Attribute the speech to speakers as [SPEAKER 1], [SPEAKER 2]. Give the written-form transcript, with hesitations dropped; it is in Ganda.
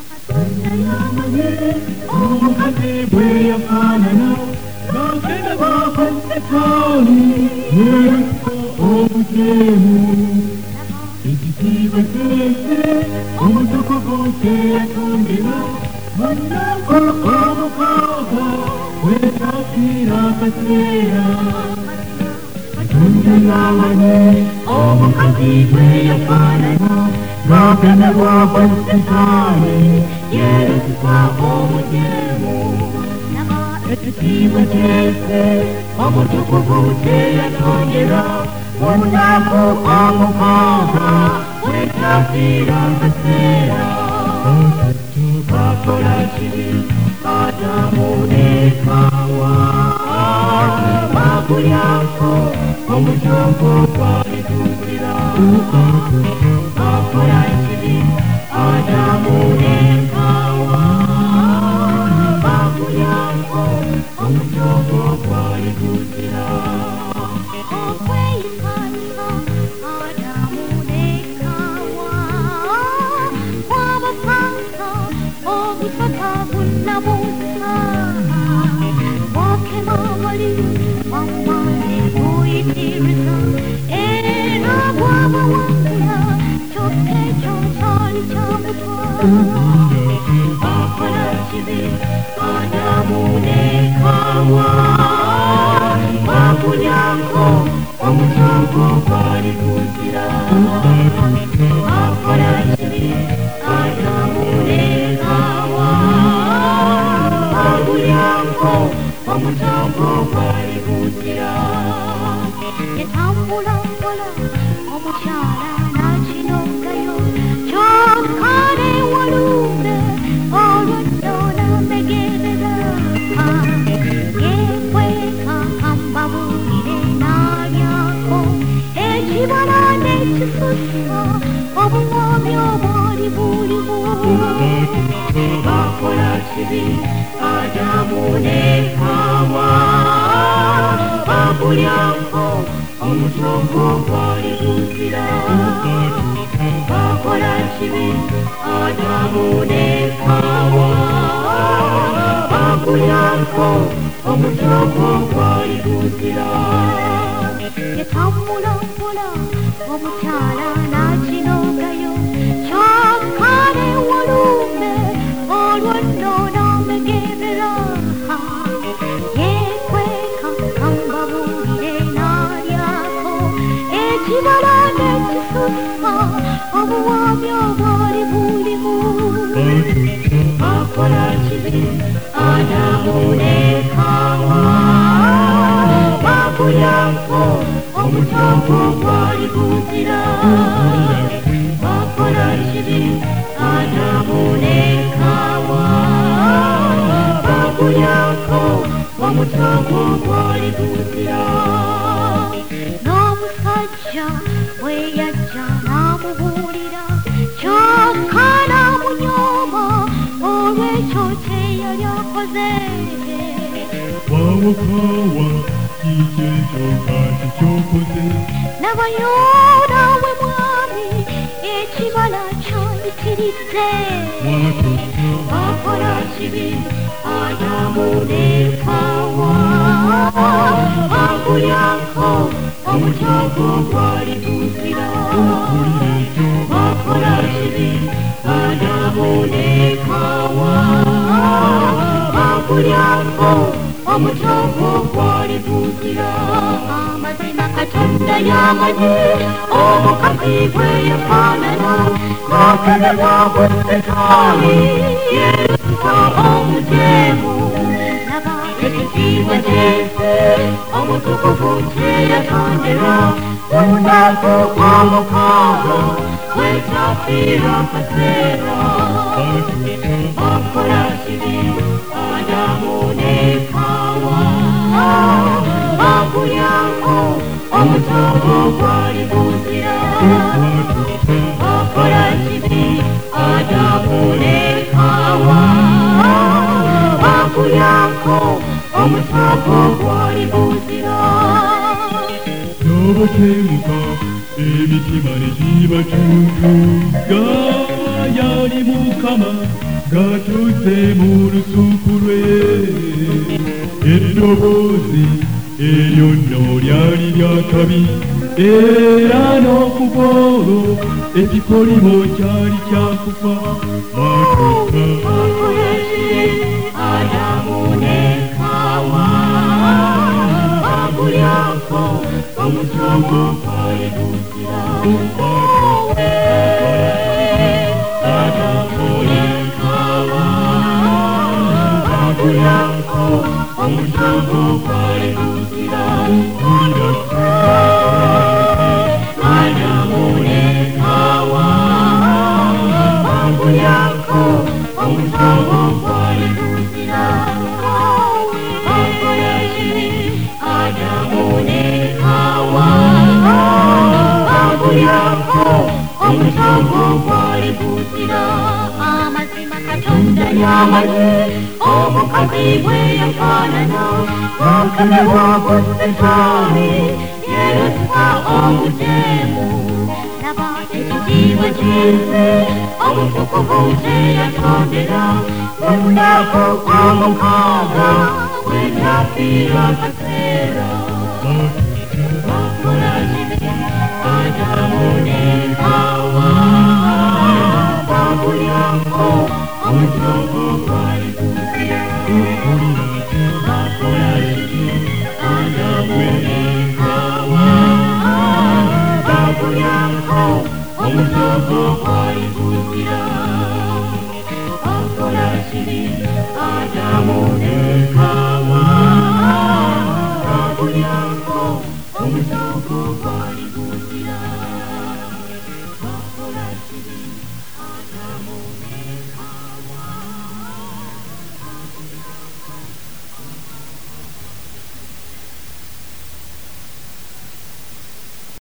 [SPEAKER 1] omukazi bwe yafaanana n'agenda bw'akosekani yeeruka obujeemu ekitiibwa kyese omutukuvu kye yatondera munnako omukaaga bwetafiira akaseera katonda yamanyi omukazi bwe yafaanana n'agenda bw'akosekani yeeruka obujeemu ekitiibwa kyese omutukuvu kye yatondera munnako omukaaga bwetafiira akaseera bakola kibi Adamu ne Hawa bakulyako omukyoko gw'alituukira bakola kibi Adamu ne Hawa bakulyako omukyoko gw'alituukira Adamu ne Hawa bakulyako omukyoko gw'alituukira bakola kibi Adamu ne Hawa bakulyako omukyoko gw'alituukira yatambula mpola omukyala n'akinongayo kyokka ne walumbe olwoddo n'amegerera yeekweka kambabuulire n'alyako ekibala n'ekisusa obuwoomi obwali buliwo bakola kibi Adamu ne Hawa bakulyako omukyoko gw'alituukira bakola kibi Adamu ne Hawa bakulyako omukyoko gw'alituukira yatambula mpola omukyala n'akinongayo kyokka ne walumbe olwoddo n'amegerera yeekweka kambabuulire n'alyako ekibala n'ekisusa obuwoomi obwali buliwo bakola kibi Adamu ne Hawa bakulyako omukyoko gw'alituukira bakola kibi Adamu ne Hawa bakulyako omukyoko gw'alituukira n'omusajja bwe yajja n'amubuulira kyokka n'amunyooma olw'ekyo kye yali akoze
[SPEAKER 2] wawakawa kiki ekyo kati ky'okoze
[SPEAKER 1] nabayo naawe mwami ekibala kyayitiridde bakola kibi Adamu ne Hawa bakulyako omukyoko gw'alituukira bakola kibi Adamu ne Hawa bakulyako omukyoko gw'alituukira amazima Katonda yamanyi omukazi bwe yafaanana n'akenerwa bw'esetaani yeeruka omujeemu ekitiibwa kyese omutukuvu kye yatondera munnako omukaaga bwetafiira akaseera bakola kibi Adamu ne Hawa bakulyako omukyoko gw'alituukira bakola kibi Adamu ne Hawa bakulyako omukyoko gw'alituukira
[SPEAKER 2] n'abateemuka emitima ne gibacuucuuga yali Mukama gaturutse mu lusuku lwe eddoboozi eryo nno lyali lyakabi era n'okuva olwo ekikolimo kyali kyakufa matuka
[SPEAKER 1] Adamu ne Hawa bagulyako omusango gwali guzira Adamu ne Hawa bagulyako omusango gwali guzira Adamu ne Hawa bagulyako omusango gwali guzira bakola kibi Adamu ne Hawa bagulyako omusango gwali guzira amazima Katonda yamaze omukazi bwe yafaanana bakemebwa ku Setaani yeerusa omujeemu laba ekitiibwa ky'ensi omutukuvu kye yatondera mu lunaku olw'omukaaga bwe kyafiira kaseera bakola kibi Adamu ne Hawa bagulyako omusango gwali guzira bakola kibi Adamu ne Hawa bagulyako omusango gwali guzira bakola kibi Adamu ne Hawa bagulyako omusango gwali guzira